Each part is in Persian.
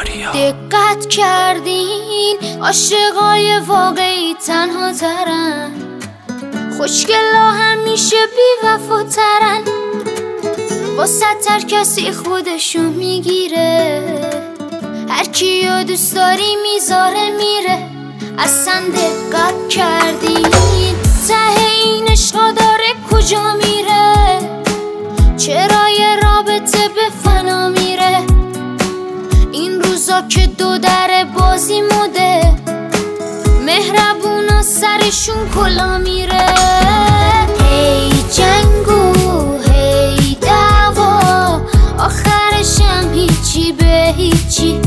دقت کردین عاشقای واقعی تنها ترن، خوشگلا همیشه بی وفاترن، واسه هر کسی خودشو میگیره، هر کیو دوست داری میذاره میره. اصلا دقت کردین ته این عشقا داره کجا میره؟ چرا یه رابطه به فنا میره؟ این روزا که دو در بازی موده، مهربونا سرشون کلا میره. هی جنگو هی دعوا، آخرش هم هیچی به هیچی.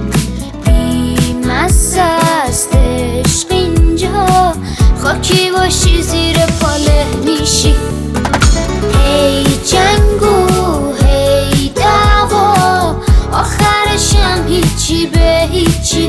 بی‌مزه است عشق اینجا، خاکی باشی زیر پاله میشی. هی جنگو هی دعوا، آخرش هم هیچی به هیچی.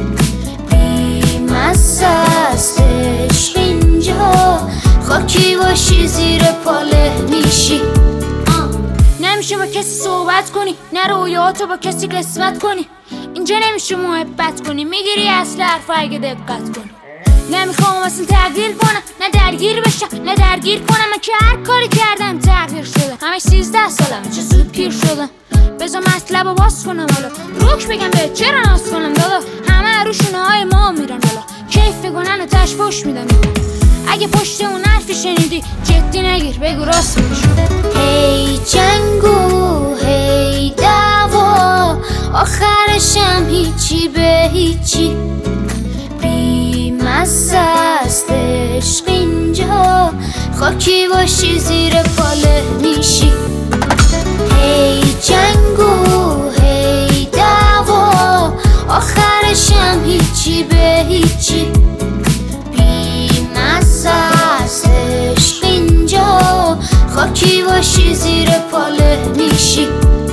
بی‌مزه است عشق اینجا، خاکی باشی زیر پاله میشی. نمیشه با کسی صحبت کنی، نه رویاتو با کسی قسمت کنی. اینجا نمیشه محبت کنی، میگیری اصل حرفا اگه دقت کنی. نمیخوام اصلا تغییر کنم، نه درگیر بشم نه درگیر کنم. من که هر کاری کردم تغییر شدم، همش 13 سالمه چه زود پیر شدم. بذار مطلبو باز کنم حالا، روک بگم به چرا ناز کنم دادا. همه روشونه های ما میرن بالا، کیف میکنن و تش پشت میدم. اگه پشت اون حرفی شنیدی جدی نگیر، بگو راست میگی. هی جنگو هی دعوا، آخرش هم هیچی به هیچی. بی‌مزه است عشق اینجا، خاکی باشی زیر پاله میشی. هی جنگو هی دعوا، آخرش هم هیچی به هیچی. بی‌مزه است عشق اینجا، خاکی باشی زیر پاله میشی.